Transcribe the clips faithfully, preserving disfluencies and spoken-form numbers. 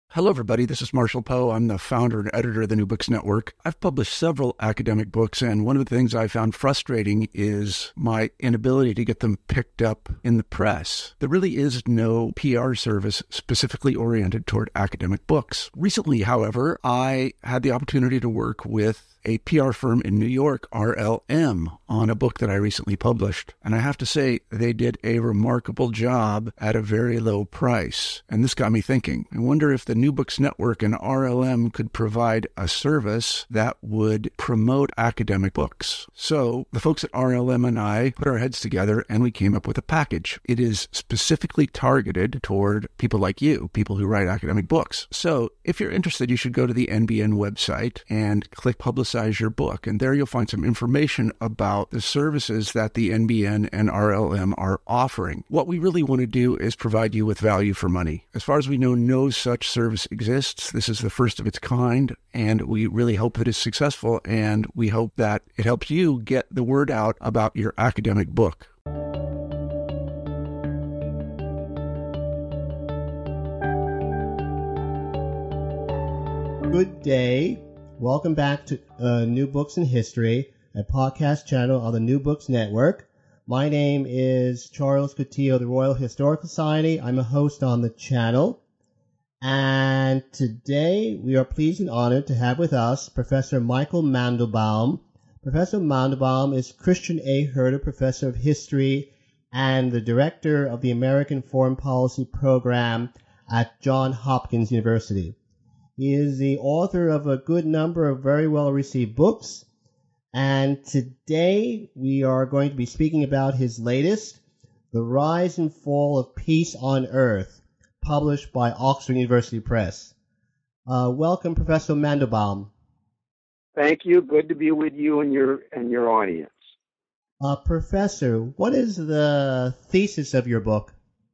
Hello, everybody. This is Marshall Poe. I'm the founder and editor of the New Books Network. I've published several academic books, and one of the things I found frustrating is my inability to get them picked up in the press. There really is no P R service specifically oriented toward academic books. Recently, however, I had the opportunity to work with a P R firm in New York, R L M, on a book that I recently published. And I have to say, they did a remarkable job at a very low price. And this got me thinking. I wonder if the New Books Network and R L M could provide a service that would promote academic books. So the folks at R L M and I put our heads together and we came up with a package. It is specifically targeted toward people like you, people who write academic books. So if you're interested, you should go to the N B N website and click Publicize your book. And there you'll find some information about the services that the N B N and R L M are offering. What we really want to do is provide you with value for money. As far as we know, no such service exists. This is the first of its kind, and we really hope that it's successful, and we hope that it helps you get the word out about your academic book. Good day. Welcome back to uh, New Books in History, a podcast channel on the New Books Network. My name is Charles Coutinho of the Royal Historical Society. I'm a host on the channel. And today we are pleased and honored to have with us Professor Michael Mandelbaum. Professor Mandelbaum is Christian A. Herder Professor of History and the Director of the American Foreign Policy Program at Johns Hopkins University. He is the author of a good number of very well-received books, and today we are going to be speaking about his latest, The Rise and Fall of Peace on Earth, published by Oxford University Press. Uh, welcome, Professor Mandelbaum. Thank you. Good to be with you and your and your audience. Uh, Professor, what is the thesis of your book?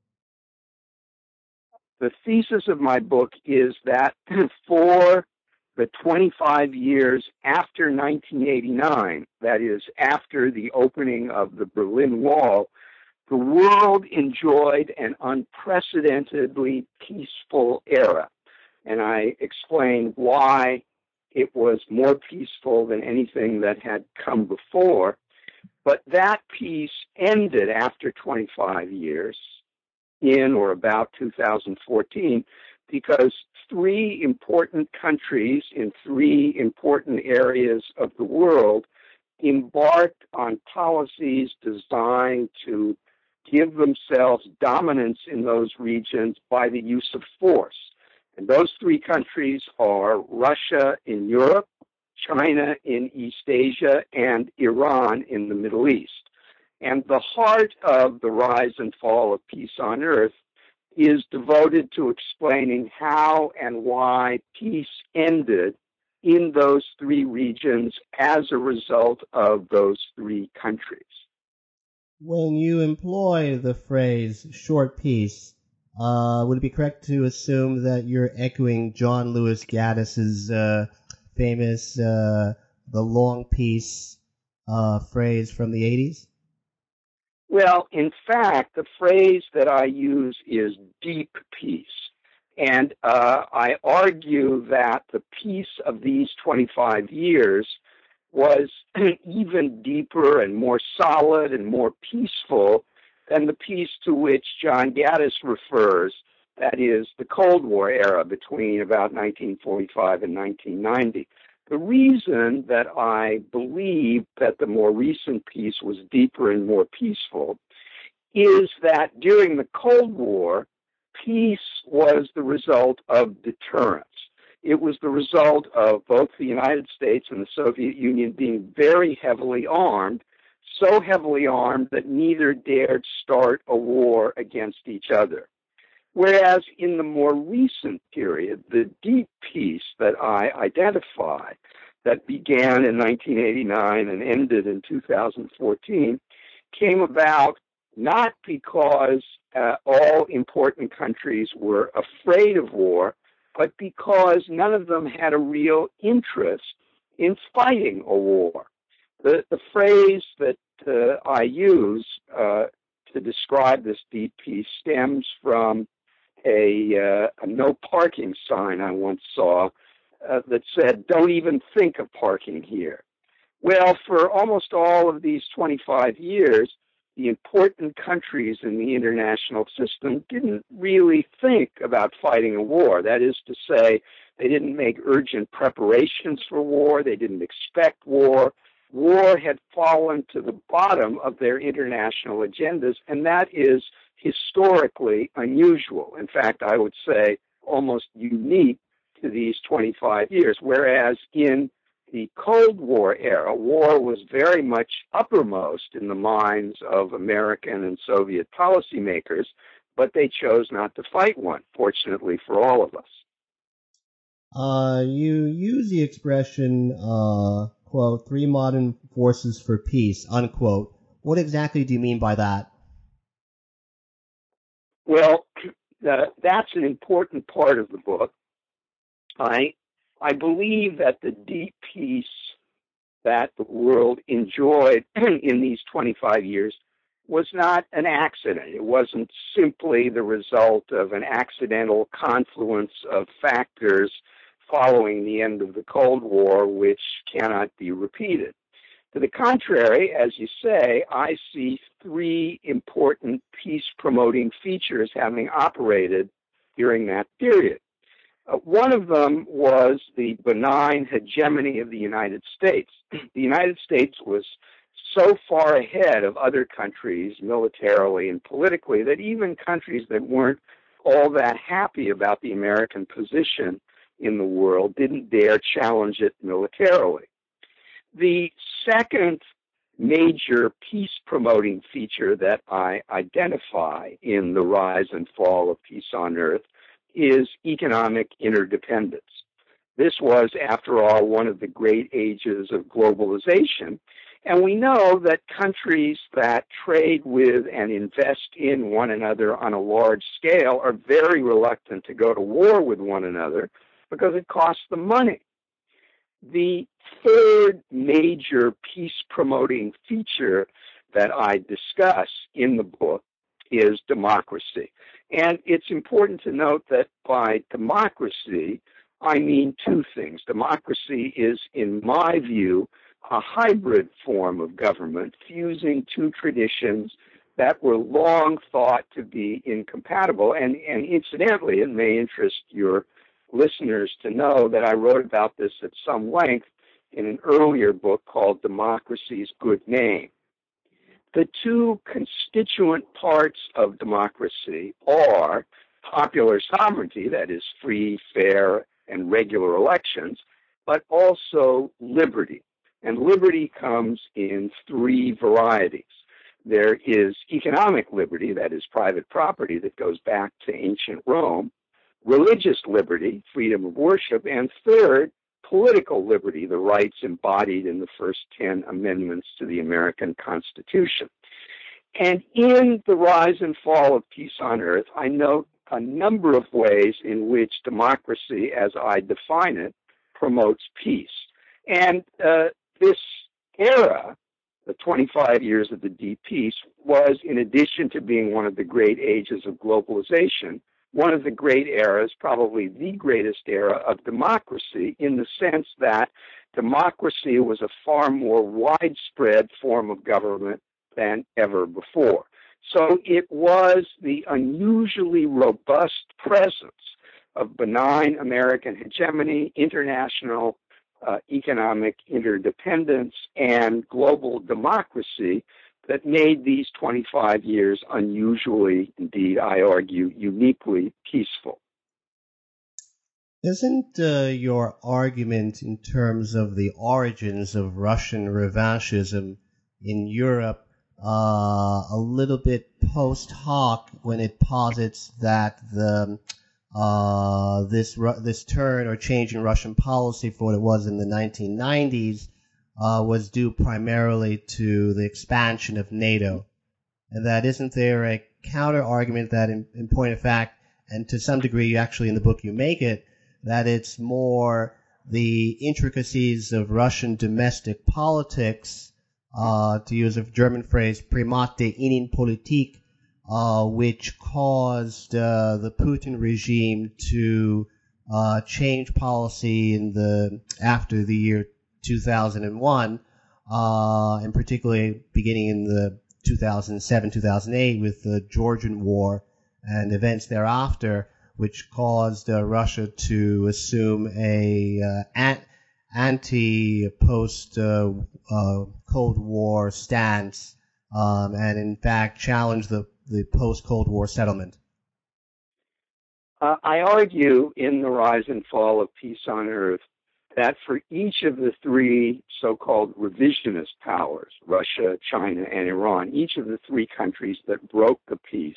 The thesis of my book is that for the twenty-five years after nineteen eighty-nine, that is, after the opening of the Berlin Wall, the world enjoyed an unprecedentedly peaceful era. And I explain why it was more peaceful than anything that had come before. But that peace ended after twenty-five years, in or about two thousand fourteen, because three important countries in three important areas of the world embarked on policies designed to give themselves dominance in those regions by the use of force. And those three countries are Russia in Europe, China in East Asia, and Iran in the Middle East. And the heart of The Rise and Fall of Peace on Earth is devoted to explaining how and why peace ended in those three regions as a result of those three countries. When you employ the phrase short peace, uh, would it be correct to assume that you're echoing John Lewis Gaddis's uh, famous uh, the long peace uh, phrase from the eighties? Well, in fact, the phrase that I use is deep peace. And uh, I argue that the peace of these twenty-five years was even deeper and more solid and more peaceful than the peace to which John Gaddis refers, that is, the Cold War era between about nineteen forty-five and nineteen ninety. The reason that I believe that the more recent peace was deeper and more peaceful is that during the Cold War, peace was the result of deterrence. It was the result of both the United States and the Soviet Union being very heavily armed, so heavily armed that neither dared start a war against each other. Whereas in the more recent period, the deep peace that I identify, that began in nineteen eighty-nine and ended in two thousand fourteen, came about not because uh, all important countries were afraid of war, but because none of them had a real interest in fighting a war. The, the phrase that uh, I use uh, to describe this deep peace stems from a, uh, a no parking sign I once saw uh, that said, "Don't even think of parking here." Well, for almost all of these twenty-five years, the important countries in the international system didn't really think about fighting a war. That is to say, they didn't make urgent preparations for war. They didn't expect war. War had fallen to the bottom of their international agendas, and that is historically unusual. In fact, I would say almost unique to these twenty-five years, whereas in the Cold War era, war was very much uppermost in the minds of American and Soviet policymakers, but they chose not to fight one, fortunately for all of us. Uh, you use the expression, uh, quote, three modern forces for peace, unquote. What exactly do you mean by that? Well, uh, that's an important part of the book. I, I believe that the deep peace that the world enjoyed in these twenty-five years was not an accident. It wasn't simply the result of an accidental confluence of factors following the end of the Cold War, which cannot be repeated. To the contrary, as you say, I see three important peace-promoting features having operated during that period. Uh, one of them was the benign hegemony of the United States. The United States was so far ahead of other countries militarily and politically that even countries that weren't all that happy about the American position in the world didn't dare challenge it militarily. The second major peace-promoting feature that I identify in the rise and fall of peace on earth is economic interdependence. This was, after all, one of the great ages of globalization, and we know that countries that trade with and invest in one another on a large scale are very reluctant to go to war with one another because it costs them money. The third major peace-promoting feature that I discuss in the book is democracy. And it's important to note that by democracy, I mean two things. Democracy is, in my view, a hybrid form of government, fusing two traditions that were long thought to be incompatible. And, and incidentally, it may interest your listeners to know that I wrote about this at some length in an earlier book called Democracy's Good Name. The two constituent parts of democracy are popular sovereignty, that is free, fair, and regular elections, but also liberty. And liberty comes in three varieties. There is economic liberty, that is private property that goes back to ancient Rome, religious liberty, freedom of worship, and third, political liberty, the rights embodied in the first ten amendments to the American Constitution. And in the rise and fall of peace on earth, I note a number of ways in which democracy, as I define it, promotes peace. And uh, this era, the twenty-five years of the deep peace, was, in addition to being one of the great ages of globalization, one of the great eras, probably the greatest era of democracy, in the sense that democracy was a far more widespread form of government than ever before. So it was the unusually robust presence of benign American hegemony, international uh, economic interdependence, and global democracy that made these twenty-five years unusually, indeed, I argue, uniquely peaceful. Isn't uh, your argument in terms of the origins of Russian revanchism in Europe uh, a little bit post hoc when it posits that the uh, this this turn or change in Russian policy for what it was in the nineteen nineties Uh, was due primarily to the expansion of NATO, and that isn't there a counter argument that in, in point of fact, and to some degree actually in the book you make it, that it's more the intricacies of Russian domestic politics, uh, to use a German phrase, Primate Innenpolitik, uh, which caused uh, the Putin regime to uh, change policy in the after the year two thousand one, uh, and particularly beginning in the two thousand seven, two thousand eight with the Georgian War and events thereafter, which caused uh, Russia to assume a uh, an- anti-post uh, uh, Cold War stance, um, and in fact challenge the, the post-Cold War settlement? Uh, I argue in The Rise and Fall of Peace on Earth that for each of the three so-called revisionist powers, Russia, China, and Iran, each of the three countries that broke the peace,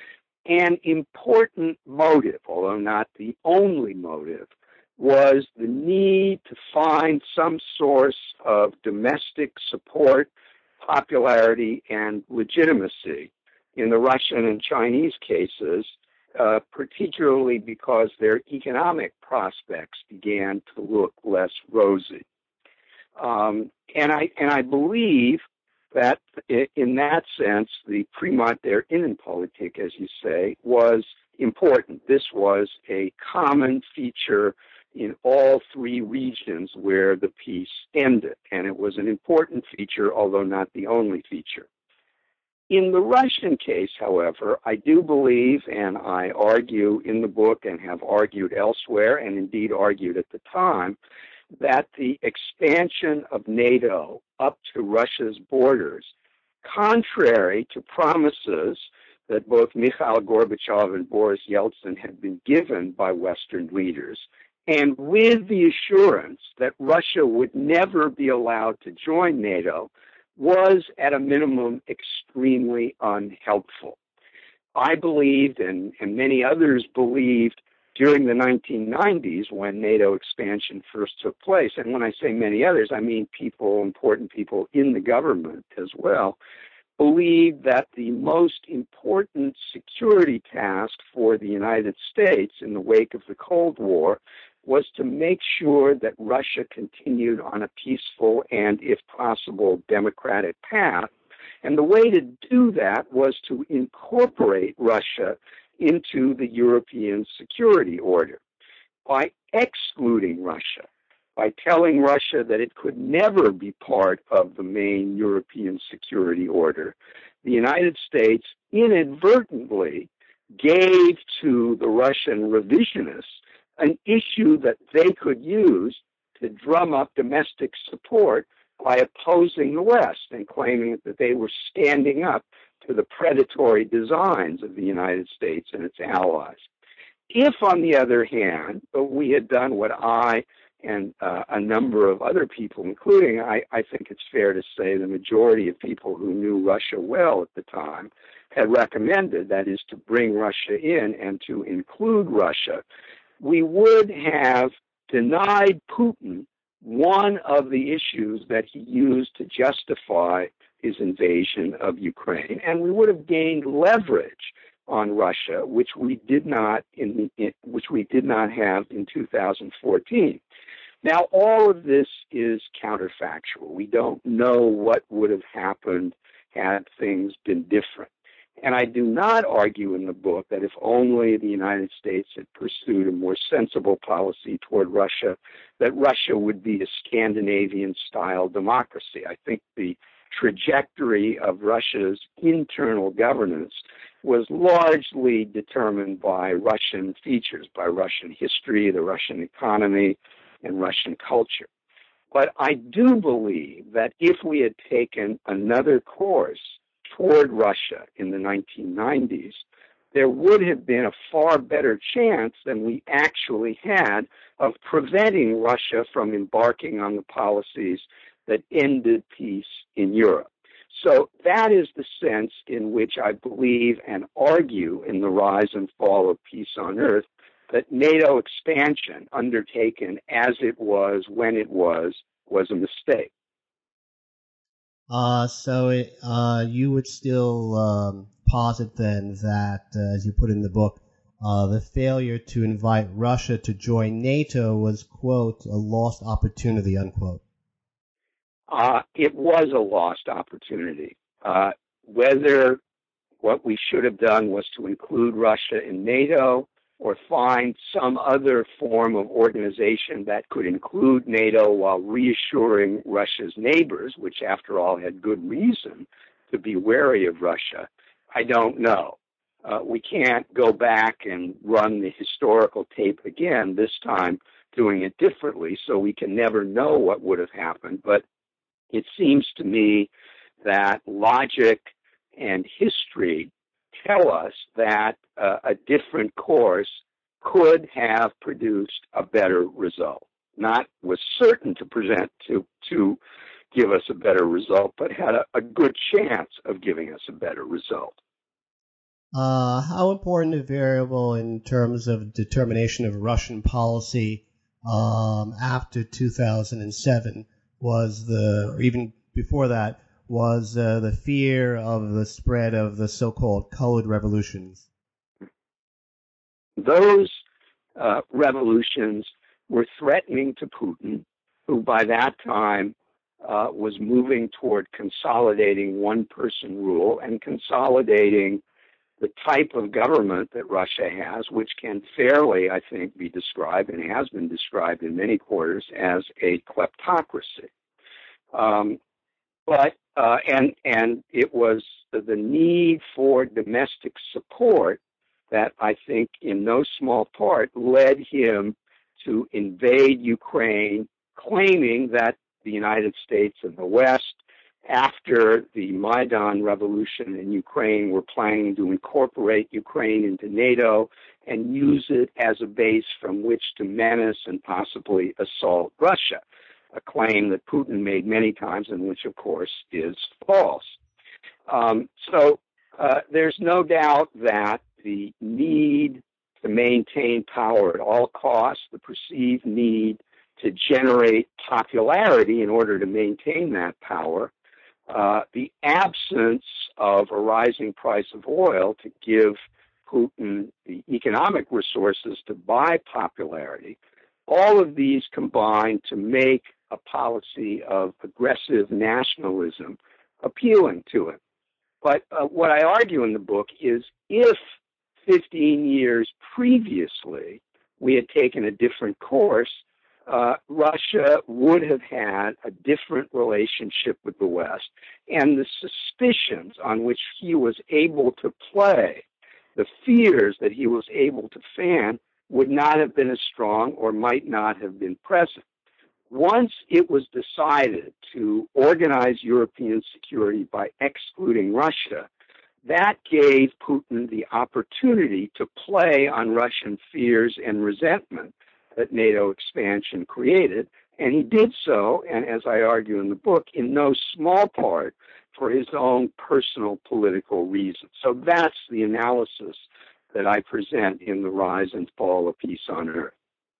an important motive, although not the only motive, was the need to find some source of domestic support, popularity, and legitimacy in the Russian and Chinese cases, uh, particularly because their economic prospects began to look less rosy. Um, and I and I believe that in that sense, the Primat der Innenpolitik, as you say, was important. This was a common feature in all three regions where the peace ended, and it was an important feature, although not the only feature. In the Russian case, however, I do believe, and I argue in the book and have argued elsewhere, and indeed argued at the time, that the expansion of NATO up to Russia's borders, contrary to promises that both Mikhail Gorbachev and Boris Yeltsin had been given by Western leaders, and with the assurance that Russia would never be allowed to join NATO, was at a minimum extremely unhelpful. I believed, and, and many others believed, during the nineteen nineties when NATO expansion first took place, and when I say many others, I mean people, important people in the government as well, believed that the most important security task for the United States in the wake of the Cold War was to make sure that Russia continued on a peaceful and, if possible, democratic path. And the way to do that was to incorporate Russia into the European security order. By excluding Russia, by telling Russia that it could never be part of the main European security order, the United States inadvertently gave to the Russian revisionists an issue that they could use to drum up domestic support by opposing the West and claiming that they were standing up to the predatory designs of the United States and its allies. If, on the other hand, we had done what I and uh, a number of other people, including, I, I think it's fair to say, the majority of people who knew Russia well at the time, had recommended, that is, to bring Russia in and to include Russia, we would have denied Putin one of the issues that he used to justify his invasion of Ukraine, and we would have gained leverage on Russia, which we did not in, in which we did not have in two thousand fourteen. Now, all of this is counterfactual. We don't know what would have happened had things been different. And I do not argue in the book that if only the United States had pursued a more sensible policy toward Russia, that Russia would be a Scandinavian-style democracy. I think the trajectory of Russia's internal governance was largely determined by Russian features, by Russian history, the Russian economy, and Russian culture. But I do believe that if we had taken another course toward Russia in the nineteen nineties, there would have been a far better chance than we actually had of preventing Russia from embarking on the policies that ended peace in Europe. So that is the sense in which I believe and argue in The Rise and Fall of Peace on Earth that NATO expansion, undertaken as it was, when it was, was a mistake. Uh, so it, uh, you would still um, posit then that, uh, as you put in the book, uh, the failure to invite Russia to join NATO was, quote, a lost opportunity, unquote. Uh, it was a lost opportunity. Uh, whether what we should have done was to include Russia in NATO or find some other form of organization that could include NATO while reassuring Russia's neighbors, which after all had good reason to be wary of Russia. I don't know. Uh, we can't go back and run the historical tape again, this time doing it differently, so we can never know what would have happened. But it seems to me that logic and history tell us that uh, a different course could have produced a better result. Not was certain to present to to give us a better result, but had a, a good chance of giving us a better result. Uh, how important a variable in terms of determination of Russian policy um, after two thousand seven was the, or even before that, was uh, the fear of the spread of the so-called colored revolutions? Those uh, revolutions were threatening to Putin, who by that time uh, was moving toward consolidating one-person rule and consolidating the type of government that Russia has, which can fairly, I think, be described and has been described in many quarters as a kleptocracy. Um, but uh, and and it was the need for domestic support that I think, in no small part, led him to invade Ukraine, claiming that the United States and the West, after the Maidan revolution in Ukraine, were planning to incorporate Ukraine into NATO and use it as a base from which to menace and possibly assault Russia, a claim that Putin made many times and which, of course, is false. Um, so uh, there's no doubt that the need to maintain power at all costs, the perceived need to generate popularity in order to maintain that power, uh, the absence of a rising price of oil to give Putin the economic resources to buy popularity, all of these combine to make a policy of aggressive nationalism appealing to him. But uh, what I argue in the book is if fifteen years previously we had taken a different course, uh, Russia would have had a different relationship with the West, and the suspicions on which he was able to play, the fears that he was able to fan, would not have been as strong or might not have been present. Once it was decided to organize European security by excluding Russia, that gave Putin the opportunity to play on Russian fears and resentment that NATO expansion created, and he did so, and as I argue in the book, in no small part for his own personal political reasons. So that's the analysis that I present in The Rise and Fall of Peace on Earth.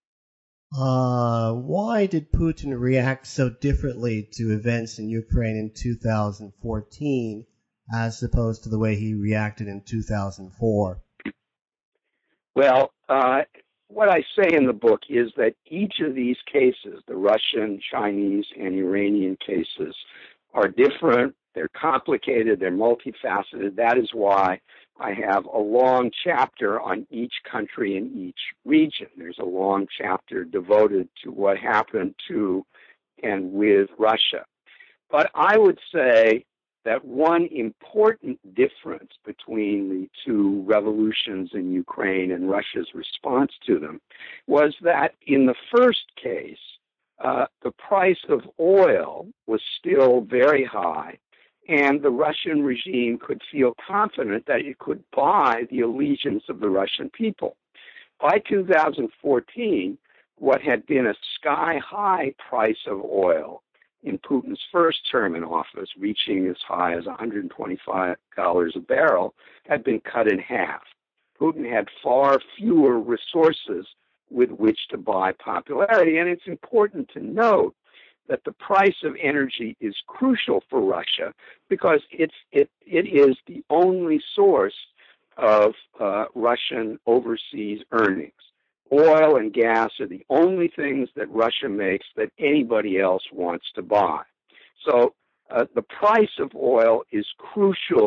Uh, why did Putin react so differently to events in Ukraine in two thousand fourteen as opposed to the way he reacted in two thousand four? Well, uh, what I say in the book is that each of these cases, the Russian, Chinese, and Iranian cases, are different, they're complicated, they're multifaceted. That is why I have a long chapter on each country and each region. There's a long chapter devoted to what happened to and with Russia. But I would say that one important difference between the two revolutions in Ukraine and Russia's response to them was that in the first case, uh, the price of oil was still very high, and the Russian regime could feel confident that it could buy the allegiance of the Russian people. By two thousand fourteen, what had been a sky-high price of oil in Putin's first term in office, reaching as high as one hundred twenty-five dollars a barrel, had been cut in half. Putin had far fewer resources with which to buy popularity, and it's important to note that the price of energy is crucial for Russia because it's it it is the only source of uh, Russian overseas earnings. Oil and gas are the only things that Russia makes that anybody else wants to buy. So uh, the price of oil is crucial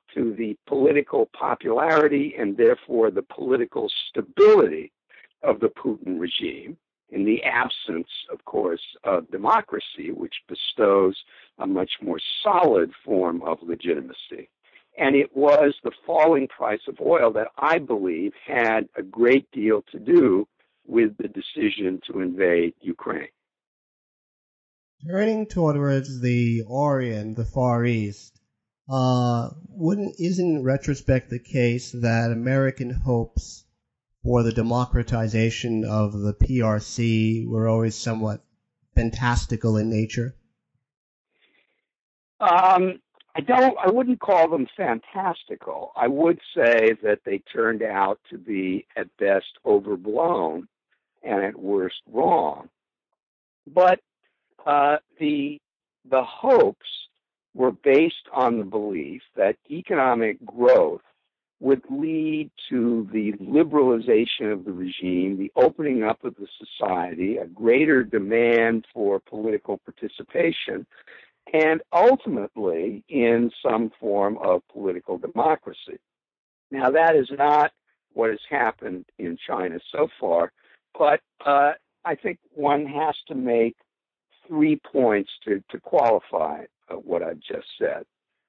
to the political popularity and therefore the political stability of the Putin regime, in the absence, of course, of democracy, which bestows a much more solid form of legitimacy. And it was the falling price of oil that I believe had a great deal to do with the decision to invade Ukraine. Turning towards the Orient, the Far East, uh, wouldn't isn't in retrospect the case that American hopes for the democratization of the P R C were always somewhat fantastical in nature? Um, I don't. I wouldn't call them fantastical. I would say that they turned out to be at best overblown and at worst wrong. But uh, the the hopes were based on the belief that economic growth would lead to the liberalization of the regime, the opening up of the society, a greater demand for political participation, and ultimately in some form of political democracy. Now, that is not what has happened in China so far, but uh, I think one has to make three points to, to qualify uh, what I've just said.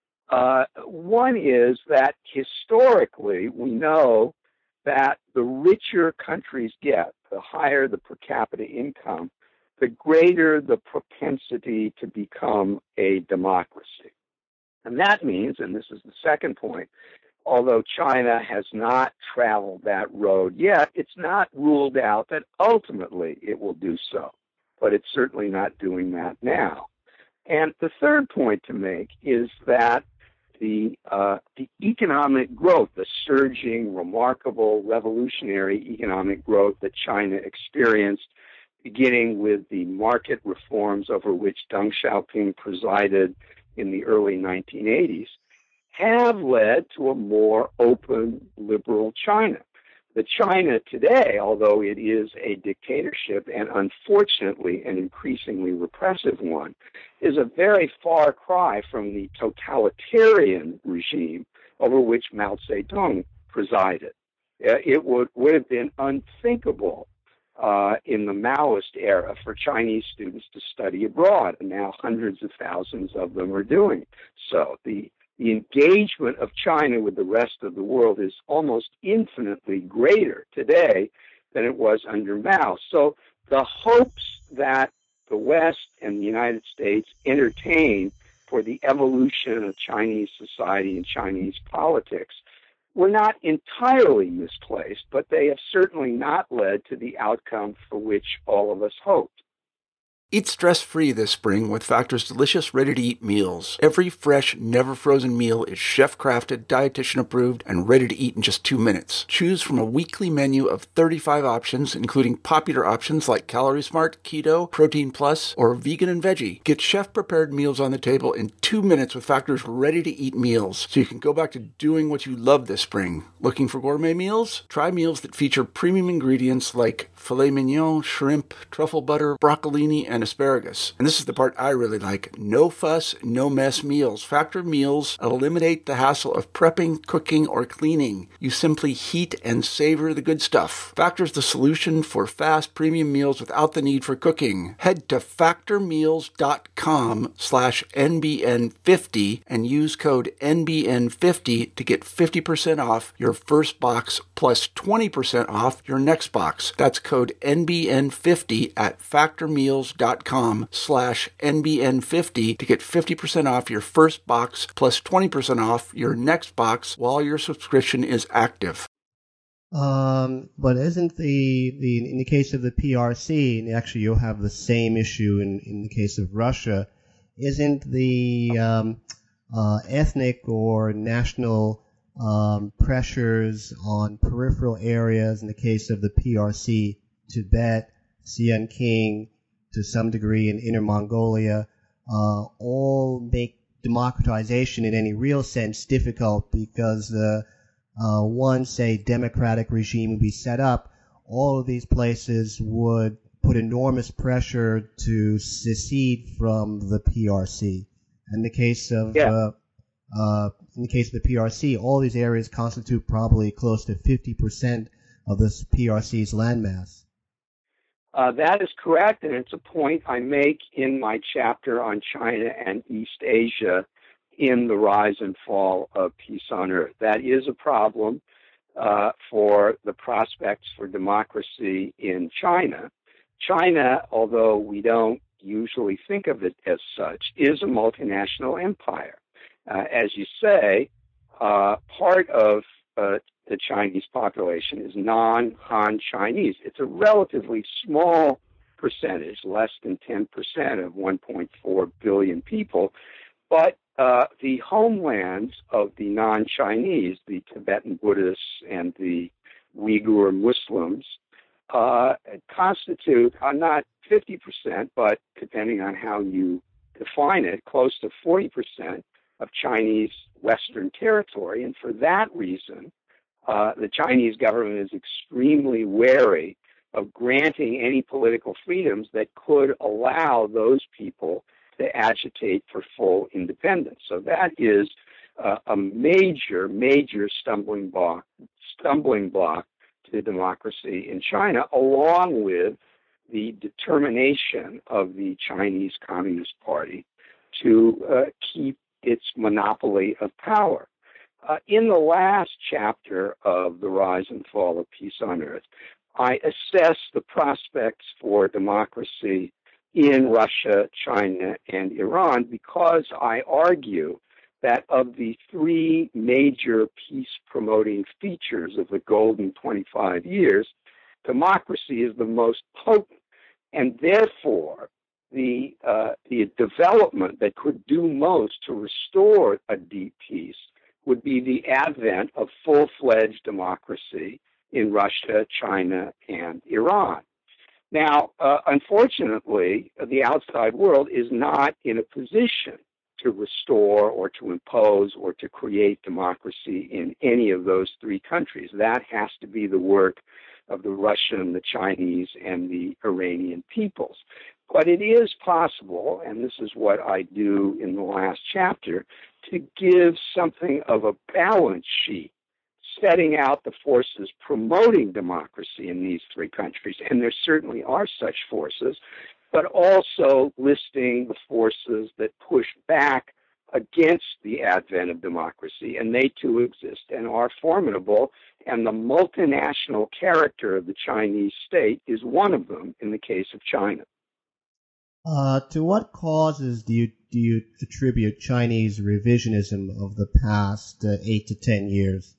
Uh, one is that historically we know that the richer countries get, the higher the per capita income, the greater the propensity to become a democracy. And that means, and this is the second point, although China has not traveled that road yet, it's not ruled out that ultimately it will do so. But it's certainly not doing that now. And the third point to make is that the, uh, the economic growth, the surging, remarkable, revolutionary economic growth that China experienced, beginning with the market reforms over which Deng Xiaoping presided in the early nineteen eighties, have led to a more open, liberal China. The China today, although it is a dictatorship and unfortunately an increasingly repressive one, is a very far cry from the totalitarian regime over which Mao Zedong presided. It would, would have been unthinkable uh, in the Maoist era for Chinese students to study abroad, and now hundreds of thousands of them are doing so. The The engagement of China with the rest of the world is almost infinitely greater today than it was under Mao. So the hopes that the West and the United States entertain for the evolution of Chinese society and Chinese politics were not entirely misplaced, but they have certainly not led to the outcome for which all of us hoped. Eat stress-free this spring with Factor's delicious, ready-to-eat meals. Every fresh, never-frozen meal is chef-crafted, dietitian-approved, and ready to eat in just two minutes. Choose from a weekly menu of thirty-five options, including popular options like Calorie Smart, Keto, Protein Plus, or Vegan and Veggie. Get chef-prepared meals on the table in two minutes with Factor's ready-to-eat meals, so you can go back to doing what you love this spring. Looking for gourmet meals? Try meals that feature premium ingredients like filet mignon, shrimp, truffle butter, broccolini, and asparagus. And this is the part I really like. No fuss, no mess meals. Factor meals eliminate the hassle of prepping, cooking, or cleaning. You simply heat and savor the good stuff. Factor's the solution for fast premium meals without the need for cooking. Head to factormeals.com slash NBN50 and use code N B N fifty to get fifty percent off your first box plus twenty percent off your next box. That's code N B N fifty at factormeals.com slash NBN50 to get fifty percent off your first box plus twenty percent off your next box while your subscription is active. Um, but isn't the, the in the case of the P R C, and actually you'll have the same issue in, in the case of Russia, isn't the um, uh, ethnic or national um, pressures on peripheral areas, in the case of the P R C, Tibet, Xinjiang, to some degree in Inner Mongolia, uh, all make democratization in any real sense difficult because uh, uh, one, say, democratic regime would be set up, all of these places would put enormous pressure to secede from the P R C. In the case of yeah. uh, Uh, in the case of the P R C, all these areas constitute probably close to fifty percent of this P R C's landmass. Uh, that is correct, and it's a point I make in my chapter on China and East Asia in The Rise and Fall of Peace on Earth. That is a problem uh, for the prospects for democracy in China. China, although we don't usually think of it as such, is a multinational empire. Uh, as you say, uh, part of uh, the Chinese population is non-Han Chinese. It's a relatively small percentage, less than ten percent of one point four billion people, but uh, the homelands of the non-Chinese, the Tibetan Buddhists and the Uyghur Muslims, uh, constitute uh, not fifty percent, but depending on how you define it, close to forty percent of Chinese Western territory. And for that reason, uh, the Chinese government is extremely wary of granting any political freedoms that could allow those people to agitate for full independence. So that is uh, a major, major stumbling block, stumbling block to democracy in China, along with the determination of the Chinese Communist Party to uh, keep its monopoly of power. Uh, in the last chapter of The Rise and Fall of Peace on Earth, I assess the prospects for democracy in Russia, China, and Iran because I argue that of the three major peace-promoting features of the golden twenty-five years, democracy is the most potent, and therefore the uh, the development that could do most to restore a deep peace would be the advent of full-fledged democracy in Russia, China, and Iran. Now, uh, unfortunately, the outside world is not in a position to restore or to impose or to create democracy in any of those three countries. That has to be the work of the Russian, the Chinese, and the Iranian peoples. But it is possible, and this is what I do in the last chapter, to give something of a balance sheet, setting out the forces promoting democracy in these three countries, and there certainly are such forces, but also listing the forces that push back against the advent of democracy, and they too exist and are formidable, and the multinational character of the Chinese state is one of them in the case of China. Uh, to what causes do you do you attribute Chinese revisionism of the past uh, eight to ten years?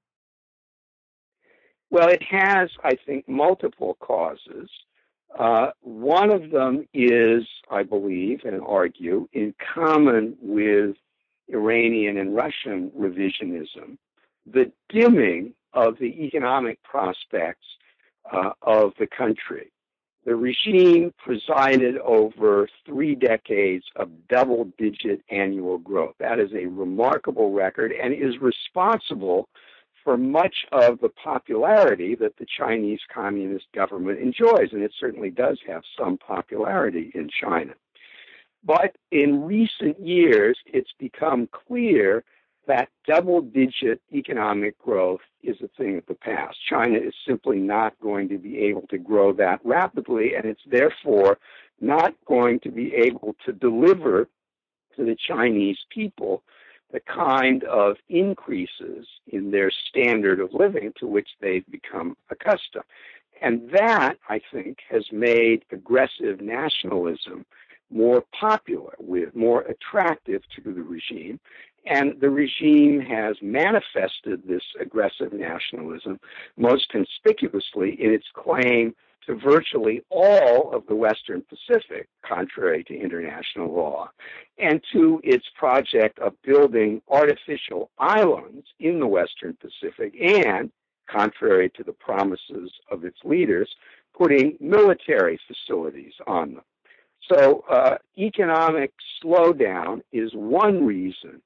Well, it has, I think, multiple causes. Uh, one of them is, I believe and argue, in common with Iranian and Russian revisionism, the dimming of the economic prospects uh, of the country. The regime presided over three decades of double-digit annual growth. That is a remarkable record and is responsible for much of the popularity that the Chinese Communist government enjoys, and it certainly does have some popularity in China. But in recent years, it's become clear that double-digit economic growth is a thing of the past. China is simply not going to be able to grow that rapidly, and it's therefore not going to be able to deliver to the Chinese people the kind of increases in their standard of living to which they've become accustomed. And that, I think, has made aggressive nationalism more popular, with more attractive to the regime. And the regime has manifested this aggressive nationalism most conspicuously in its claim to virtually all of the Western Pacific, contrary to international law, and to its project of building artificial islands in the Western Pacific and, contrary to the promises of its leaders, putting military facilities on them. So uh, economic slowdown is one reason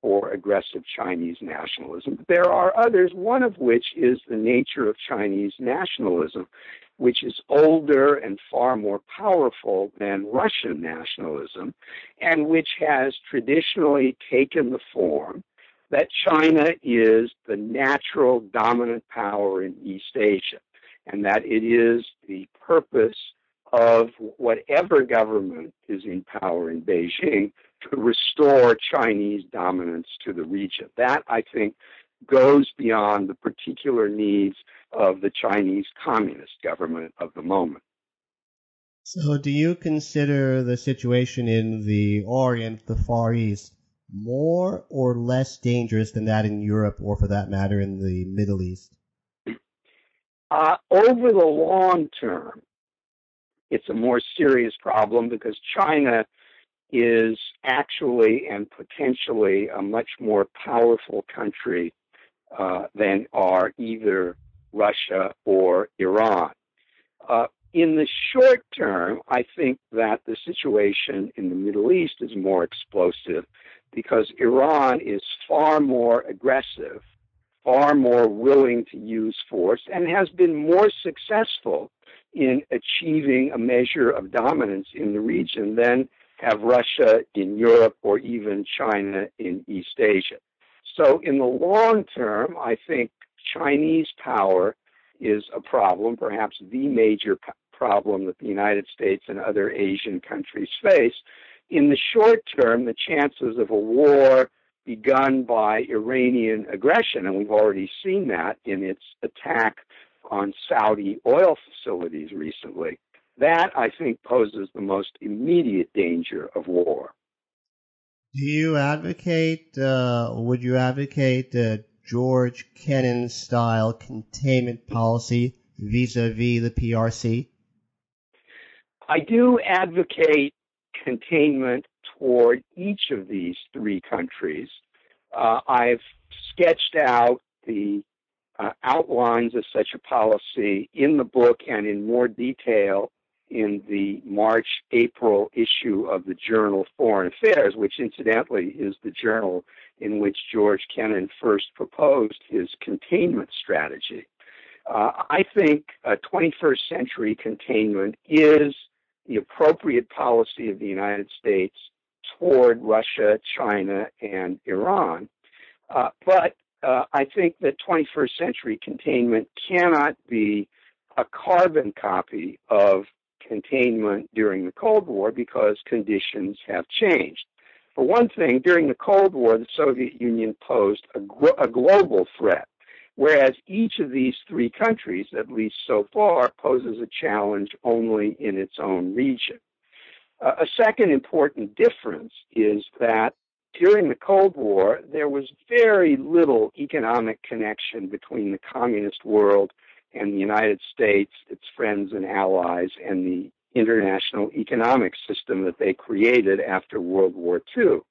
or aggressive Chinese nationalism. But there are others, one of which is the nature of Chinese nationalism, which is older and far more powerful than Russian nationalism, and which has traditionally taken the form that China is the natural dominant power in East Asia, and that it is the purpose of whatever government is in power in Beijing to restore Chinese dominance to the region. That, I think, goes beyond the particular needs of the Chinese Communist government of the moment. So do you consider the situation in the Orient, the Far East, more or less dangerous than that in Europe, or for that matter in the Middle East? Uh, over the long term, it's a more serious problem because China is actually and potentially a much more powerful country uh, than are either Russia or Iran. Uh, in the short term, I think that the situation in the Middle East is more explosive because Iran is far more aggressive, far more willing to use force, and has been more successful in achieving a measure of dominance in the region than have Russia in Europe or even China in East Asia. So in the long term, I think Chinese power is a problem, perhaps the major p- problem that the United States and other Asian countries face. In the short term, the chances of a war begun by Iranian aggression, and we've already seen that in its attack on Saudi oil facilities recently, that, I think, poses the most immediate danger of war. Do you advocate, uh, would you advocate uh, George Kennan-style containment policy vis-a-vis the P R C? I do advocate containment toward each of these three countries. Uh, I've sketched out the uh, outlines of such a policy in the book and in more detail in the March-April issue of the journal Foreign Affairs, which incidentally is the journal in which George Kennan first proposed his containment strategy. Uh, I think uh, twenty-first century containment is the appropriate policy of the United States toward Russia, China, and Iran. Uh, but uh, I think that twenty-first century containment cannot be a carbon copy of containment during the Cold War because conditions have changed. For one thing, during the Cold War, the Soviet Union posed a, gro- a global threat, whereas each of these three countries, at least so far, poses a challenge only in its own region. Uh, a second important difference is that during the Cold War, there was very little economic connection between the communist world and the United States, its friends and allies, and the international economic system that they created after World War Two.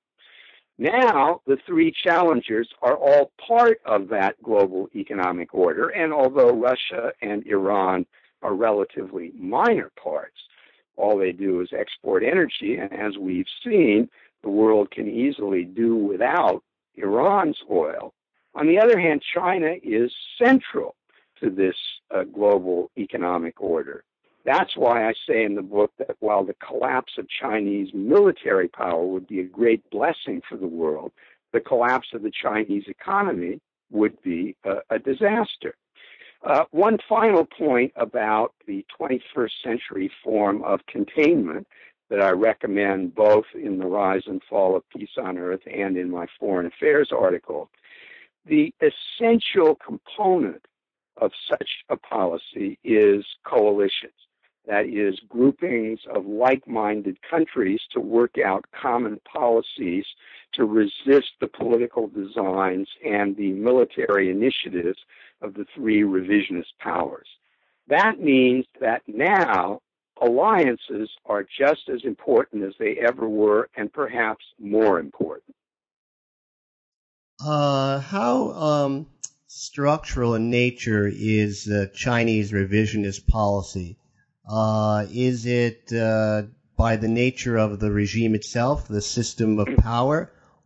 Now, the three challengers are all part of that global economic order, and although Russia and Iran are relatively minor parts, all they do is export energy, and as we've seen, the world can easily do without Iran's oil. On the other hand, China is central to this uh, global economic order. That's why I say in the book that while the collapse of Chinese military power would be a great blessing for the world, the collapse of the Chinese economy would be a, a disaster. Uh, one final point about the twenty-first century form of containment that I recommend both in The Rise and Fall of Peace on Earth and in my Foreign Affairs article. The essential component of such a policy is coalitions. That is, groupings of like-minded countries to work out common policies to resist the political designs and the military initiatives of the three revisionist powers. That means that now alliances are just as important as they ever were, and perhaps more important. Uh, how um, structural in nature is uh, Chinese revisionist policy? Uh, is it uh, by the nature of the regime itself, the system of power,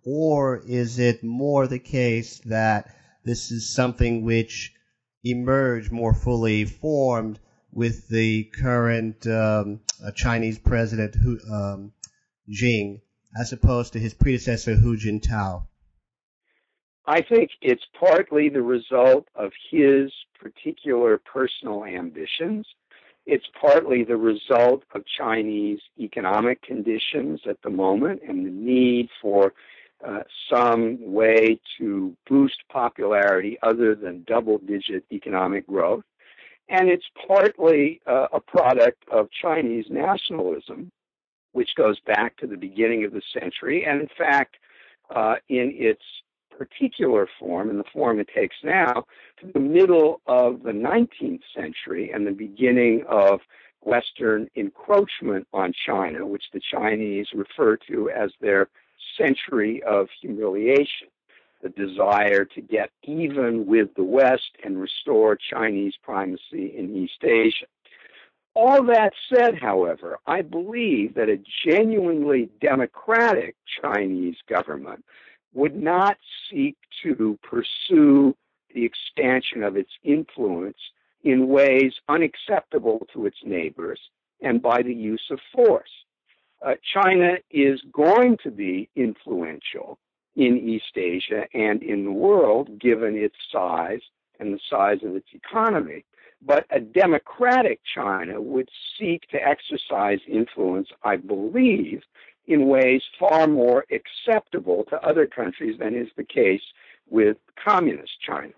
or is it more the case that this is something which emerged more fully formed with the current um, uh, Chinese president Hu, um, Xi, as opposed to his predecessor Hu Jintao? I think it's partly the result of his particular personal ambitions. It's partly the result of Chinese economic conditions at the moment and the need for uh, some way to boost popularity other than double-digit economic growth. And it's partly uh, a product of Chinese nationalism, which goes back to the beginning of the century. And in fact, uh, in its particular form, in the form it takes now, to the middle of the nineteenth century and the beginning of Western encroachment on China, which the Chinese refer to as their century of humiliation, the desire to get even with the West and restore Chinese primacy in East Asia. All that said, however, I believe that a genuinely democratic Chinese government would not seek to pursue the expansion of its influence in ways unacceptable to its neighbors and by the use of force. Uh, China is going to be influential in East Asia and in the world, given its size and the size of its economy. But a democratic China would seek to exercise influence, I believe, in ways far more acceptable to other countries than is the case with communist China.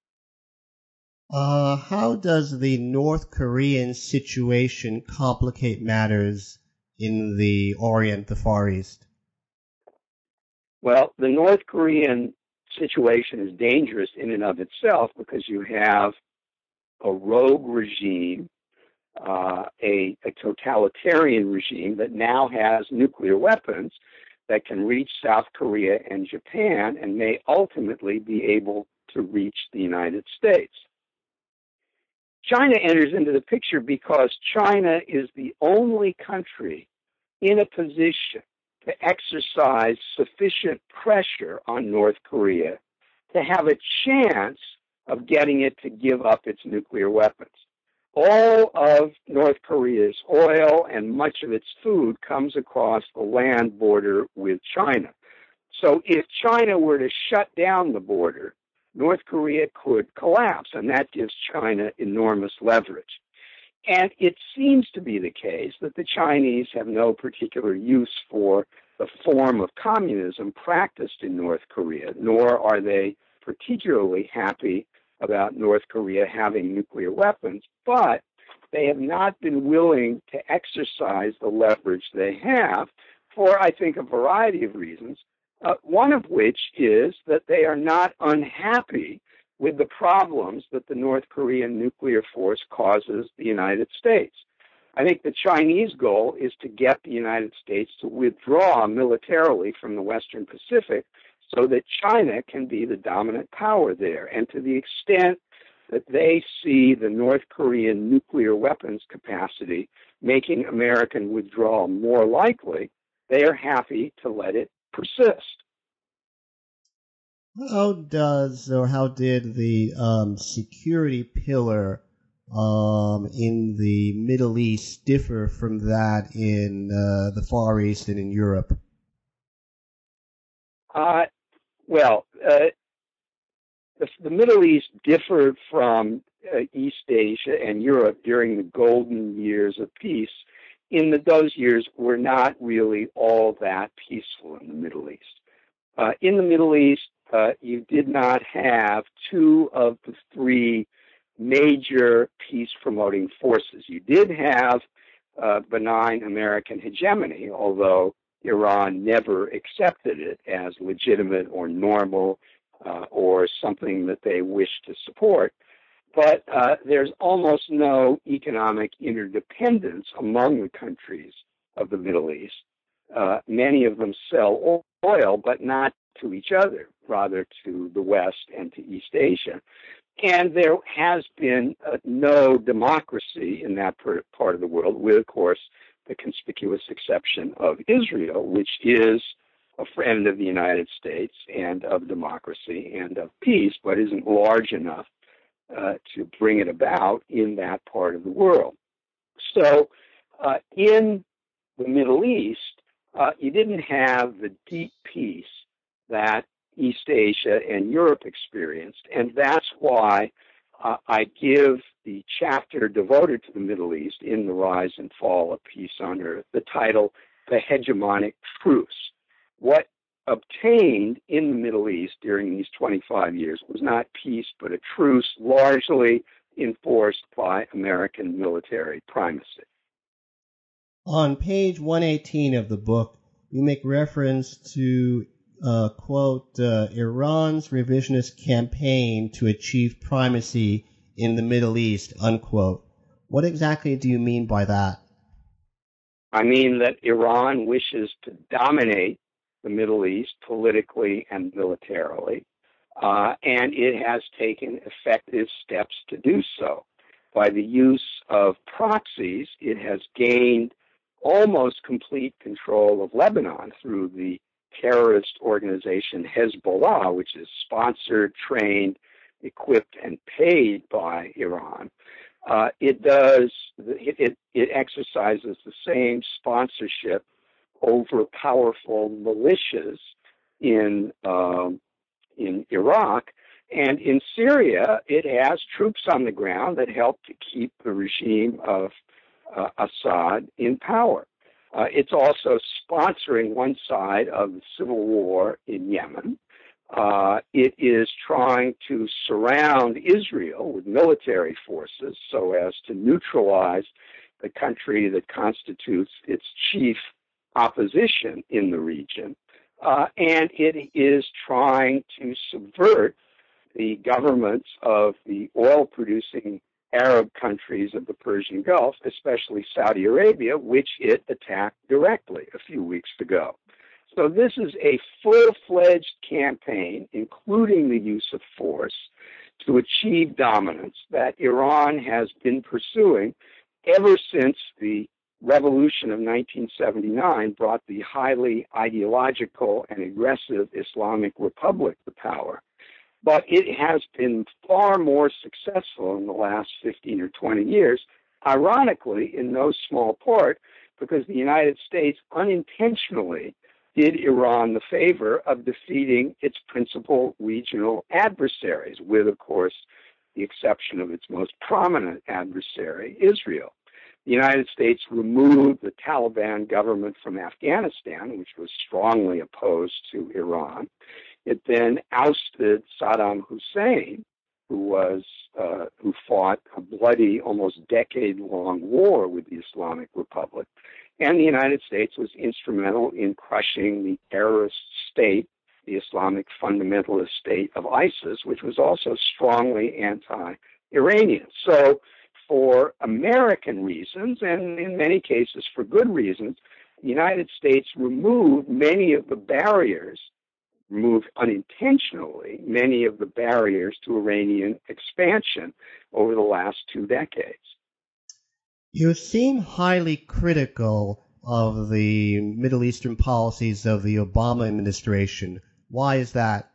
Uh, how does the North Korean situation complicate matters in the Orient, the Far East? Well, the North Korean situation is dangerous in and of itself because you have a rogue regime, uh, a, a totalitarian regime that now has nuclear weapons that can reach South Korea and Japan and may ultimately be able to reach the United States. China enters into the picture because China is the only country in a position to exercise sufficient pressure on North Korea to have a chance of getting it to give up its nuclear weapons. All of North Korea's oil and much of its food comes across the land border with China. So if China were to shut down the border, North Korea could collapse, and that gives China enormous leverage. And it seems to be the case that the Chinese have no particular use for the form of communism practiced in North Korea, nor are they particularly happy about North Korea having nuclear weapons, but they have not been willing to exercise the leverage they have for, I think, a variety of reasons, uh, one of which is that they are not unhappy with the problems that the North Korean nuclear force causes the United States. I think the Chinese goal is to get the United States to withdraw militarily from the Western Pacific so that China can be the dominant power there. And to the extent that they see the North Korean nuclear weapons capacity making American withdrawal more likely, they are happy to let it persist. How does or how did the um, security pillar um, in the Middle East differ from that in uh, the Far East and in Europe? Uh, well, uh, the, the Middle East differed from uh, East Asia and Europe during the golden years of peace in that those years were not really all that peaceful in the Middle East. Uh, in the Middle East, uh, you did not have two of the three major peace-promoting forces. You did have uh, benign American hegemony, although Iran never accepted it as legitimate or normal uh, or something that they wished to support. But uh, there's almost no economic interdependence among the countries of the Middle East. Uh, many of them sell oil, but not to each other, rather to the West and to East Asia. And there has been uh, no democracy in that part of the world, with, of course, the conspicuous exception of Israel, which is a friend of the United States and of democracy and of peace, but isn't large enough uh, to bring it about in that part of the world. So uh, in the Middle East, uh, you didn't have the deep peace that East Asia and Europe experienced, and that's why uh, I give the chapter devoted to the Middle East in The Rise and Fall of Peace on Earth the title, The Hegemonic Truce. What obtained in the Middle East during these twenty-five years was not peace, but a truce largely enforced by American military primacy. On page one eighteen of the book, you make reference to, uh, quote, uh, Iran's revisionist campaign to achieve primacy in the Middle East, unquote. What exactly do you mean by that? I mean that Iran wishes to dominate the Middle East politically and militarily, uh, and it has taken effective steps to do so. By the use of proxies, it has gained almost complete control of Lebanon through the terrorist organization Hezbollah, which is sponsored, trained, equipped, and paid by Iran. Uh, it does, it, it, it exercises the same sponsorship over powerful militias in, um, in Iraq. And in Syria, it has troops on the ground that help to keep the regime of uh, Assad in power. Uh, it's also sponsoring one side of the civil war in Yemen. Uh, it is trying to surround Israel with military forces so as to neutralize the country that constitutes its chief opposition in the region. Uh, and it is trying to subvert the governments of the oil-producing Arab countries of the Persian Gulf, especially Saudi Arabia, which it attacked directly a few weeks ago. So this is a full-fledged campaign, including the use of force, to achieve dominance that Iran has been pursuing ever since the revolution of nineteen seventy-nine brought the highly ideological and aggressive Islamic Republic to power. But it has been far more successful in the last fifteen or twenty years, ironically, in no small part, because the United States unintentionally did Iran the favor of defeating its principal regional adversaries, with, of course, the exception of its most prominent adversary, Israel. The United States removed the Taliban government from Afghanistan, which was strongly opposed to Iran. It then ousted Saddam Hussein, who was uh, who fought a bloody, almost decade-long war with the Islamic Republic. And the United States was instrumental in crushing the terrorist state, the Islamic fundamentalist state of ISIS, which was also strongly anti-Iranian. So for American reasons, and in many cases for good reasons, the United States removed many of the barriers, removed unintentionally many of the barriers to Iranian expansion over the last two decades. You seem highly critical of the Middle Eastern policies of the Obama administration. Why is that?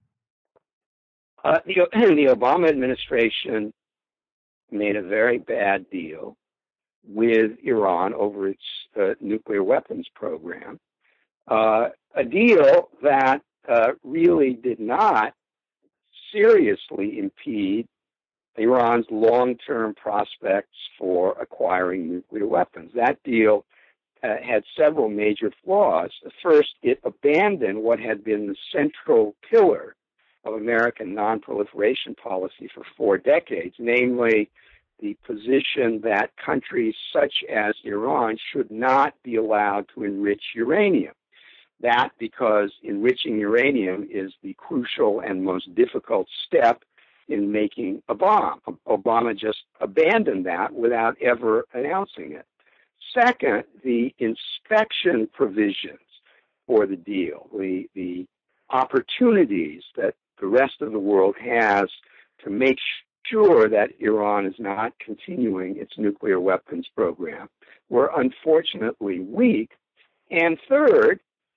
Uh, the, the Obama administration made a very bad deal with Iran over its uh, nuclear weapons program, uh, a deal that uh, really did not seriously impede Iran's long-term prospects for acquiring nuclear weapons. That deal uh, had several major flaws. First, it abandoned what had been the central pillar of American non-proliferation policy for four decades, namely the position that countries such as Iran should not be allowed to enrich uranium. That because enriching uranium is the crucial and most difficult step in making a bomb. Obama just abandoned that without ever announcing it. Second, the inspection provisions for the deal, the, the opportunities that the rest of the world has to make sure that Iran is not continuing its nuclear weapons program, were unfortunately weak. And third,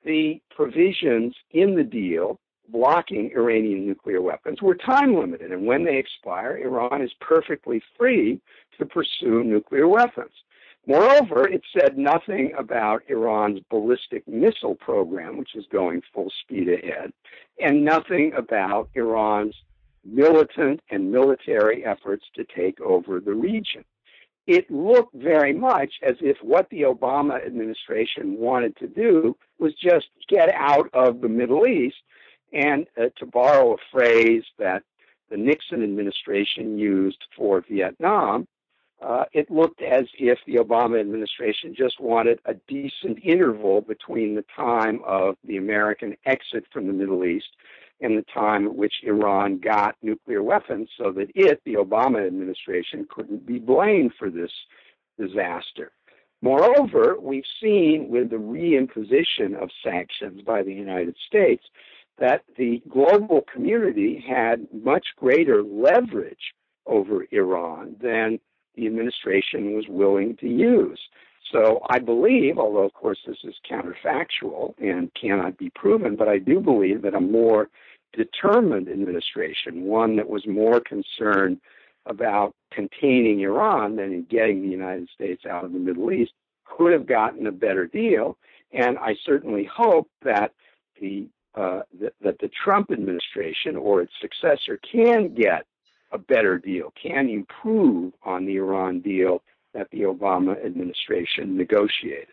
the provisions in the deal blocking Iranian nuclear weapons were time limited, and when they expire, Iran is perfectly free to pursue nuclear weapons. Moreover, it said nothing about Iran's ballistic missile program, which is going full speed ahead, and nothing about Iran's militant and military efforts to take over the region. It looked very much as if what the Obama administration wanted to do was just get out of the Middle East. And uh, to borrow a phrase that the Nixon administration used for Vietnam, uh, it looked as if the Obama administration just wanted a decent interval between the time of the American exit from the Middle East and the time at which Iran got nuclear weapons, so that it, the Obama administration, couldn't be blamed for this disaster. Moreover, we've seen with the reimposition of sanctions by the United States that the global community had much greater leverage over Iran than the administration was willing to use. So I believe, although of course this is counterfactual and cannot be proven, but I do believe that a more determined administration, one that was more concerned about containing Iran than in getting the United States out of the Middle East, could have gotten a better deal. And I certainly hope that the Uh, that, that the Trump administration or its successor can get a better deal, can improve on the Iran deal that the Obama administration negotiated.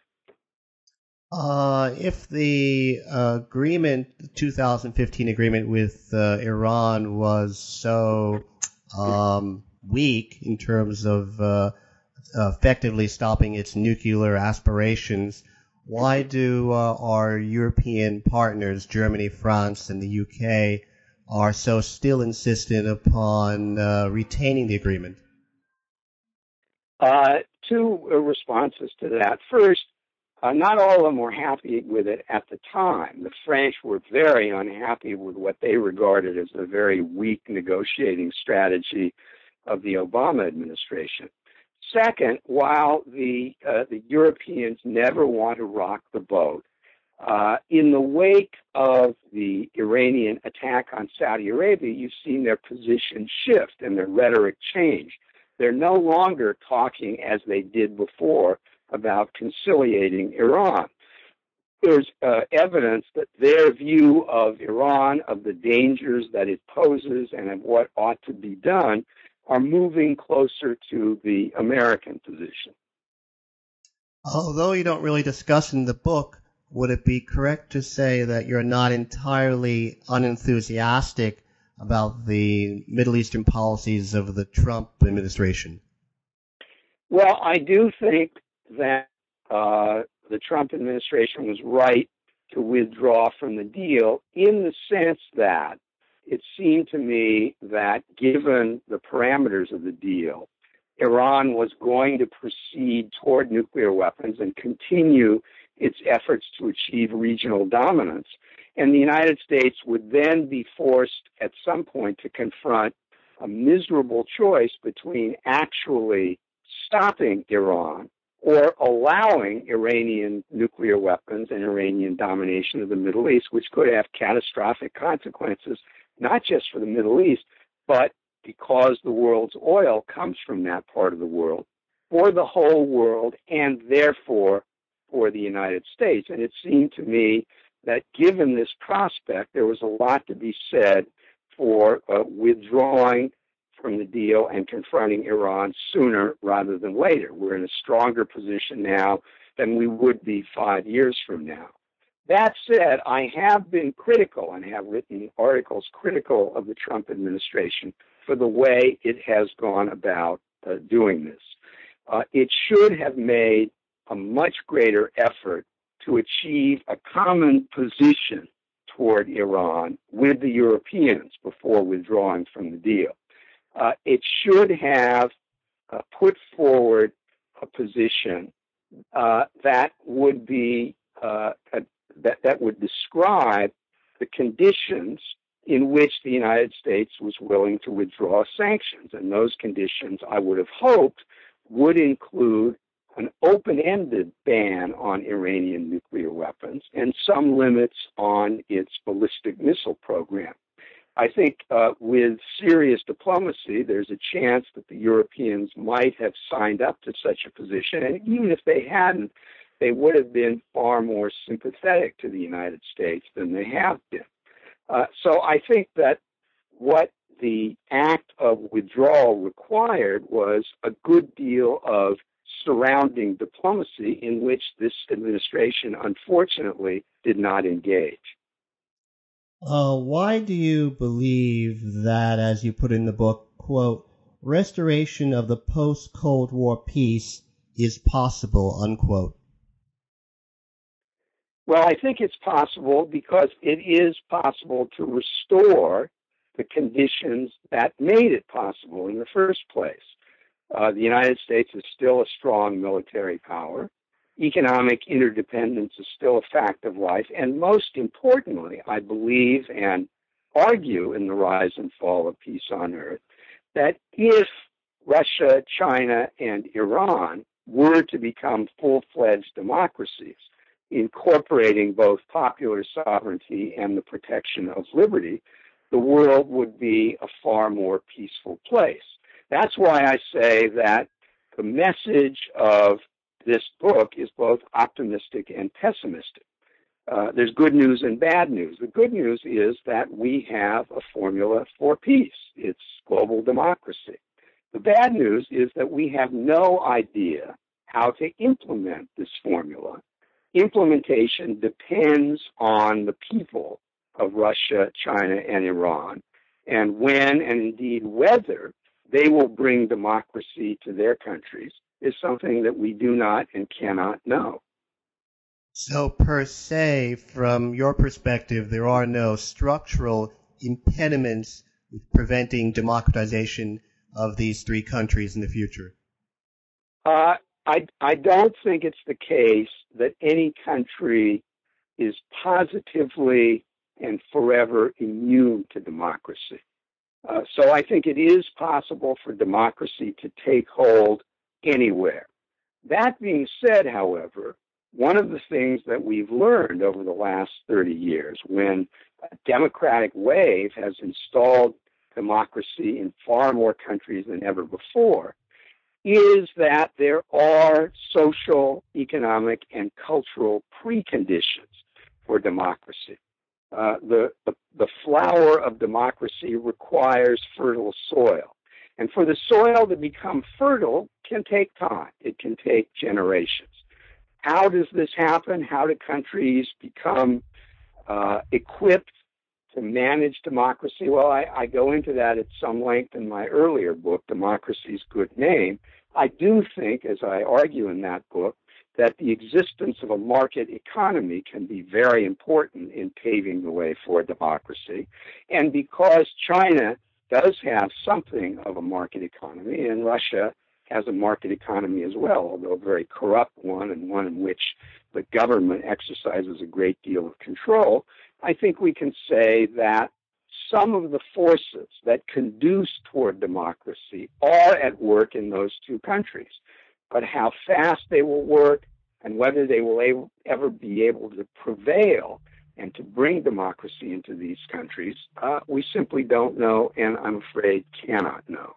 Uh, if the uh, agreement, the two thousand fifteen agreement with uh, Iran was so um, weak in terms of uh, effectively stopping its nuclear aspirations, why do uh, our European partners, Germany, France, and the U K, are so still insistent upon uh, retaining the agreement? Uh, two uh, responses to that. First, uh, not all of them were happy with it at the time. The French were very unhappy with what they regarded as a very weak negotiating strategy of the Obama administration. Second, while the uh, the Europeans never want to rock the boat, uh, in the wake of the Iranian attack on Saudi Arabia, you've seen their position shift and their rhetoric change. They're no longer talking as they did before about conciliating Iran. There's uh, evidence that their view of Iran, of the dangers that it poses, and of what ought to be done are moving closer to the American position. Although you don't really discuss in the book, would it be correct to say that you're not entirely unenthusiastic about the Middle Eastern policies of the Trump administration? Well, I do think that uh, the Trump administration was right to withdraw from the deal in the sense that it seemed to me that given the parameters of the deal, Iran was going to proceed toward nuclear weapons and continue its efforts to achieve regional dominance. And the United States would then be forced at some point to confront a miserable choice between actually stopping Iran or allowing Iranian nuclear weapons and Iranian domination of the Middle East, which could have catastrophic consequences not just for the Middle East, but because the world's oil comes from that part of the world, for the whole world, and therefore for the United States. And it seemed to me that given this prospect, there was a lot to be said for uh, withdrawing from the deal and confronting Iran sooner rather than later. We're in a stronger position now than we would be five years from now. That said, I have been critical and have written articles critical of the Trump administration for the way it has gone about uh, doing this. Uh, it should have made a much greater effort to achieve a common position toward Iran with the Europeans before withdrawing from the deal. Uh, it should have uh, put forward a position uh, that would be uh, a That, that would describe the conditions in which the United States was willing to withdraw sanctions. And those conditions, I would have hoped, would include an open-ended ban on Iranian nuclear weapons and some limits on its ballistic missile program. I think uh, with serious diplomacy, there's a chance that the Europeans might have signed up to such a position, and even if they hadn't, they would have been far more sympathetic to the United States than they have been. Uh, so I think that what the act of withdrawal required was a good deal of surrounding diplomacy in which this administration, unfortunately, did not engage. Uh, why do you believe that, as you put in the book, quote, restoration of the post-Cold War peace is possible, unquote? Well, I think it's possible because it is possible to restore the conditions that made it possible in the first place. Uh, the United States is still a strong military power. Economic interdependence is still a fact of life. And most importantly, I believe and argue in the rise and fall of peace on earth, that if Russia, China, and Iran were to become full-fledged democracies, incorporating both popular sovereignty and the protection of liberty, the world would be a far more peaceful place. That's why I say that the message of this book is both optimistic and pessimistic. Uh, there's good news and bad news. The good news is that we have a formula for peace. It's global democracy. The bad news is that we have no idea how to implement this formula. Implementation depends on the people of Russia, China, and Iran, and when and indeed whether they will bring democracy to their countries is something that we do not and cannot know. So per se, from your perspective, there are no structural impediments preventing democratization of these three countries in the future? Uh, I, I don't think it's the case that any country is positively and forever immune to democracy. Uh, so I think it is possible for democracy to take hold anywhere. That being said, however, one of the things that we've learned over the last thirty years, when a democratic wave has installed democracy in far more countries than ever before, is that there are social, economic, and cultural preconditions for democracy. Uh, the, the, the flower of democracy requires fertile soil. And for the soil to become fertile can take time. It can take generations. How does this happen? How do countries become uh, equipped to manage democracy? Well, I, I go into that at some length in my earlier book, Democracy's Good Name. I do think, as I argue in that book, that the existence of a market economy can be very important in paving the way for democracy. And because China does have something of a market economy, and Russia has a market economy as well, although a very corrupt one and one in which the government exercises a great deal of control, I think we can say that some of the forces that conduce toward democracy are at work in those two countries. But how fast they will work and whether they will able, ever be able to prevail and to bring democracy into these countries, uh, we simply don't know, and I'm afraid cannot know.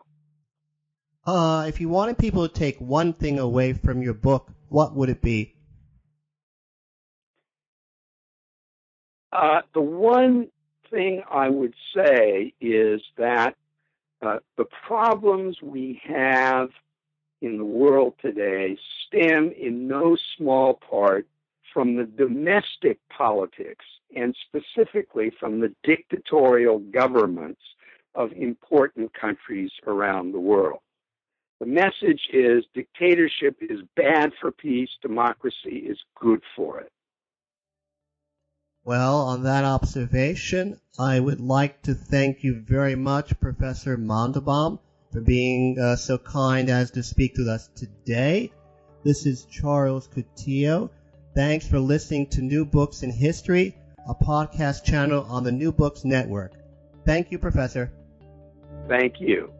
Uh, if you wanted people to take one thing away from your book, what would it be? Uh, the one thing I would say is that uh, the problems we have in the world today stem in no small part from the domestic politics and specifically from the dictatorial governments of important countries around the world. The message is dictatorship is bad for peace, democracy is good for it. Well, on that observation, I would like to thank you very much, Professor Mandelbaum, for being uh, so kind as to speak to us today. This is Charles Coutinho. Thanks for listening to New Books in History, a podcast channel on the New Books Network. Thank you, Professor. Thank you.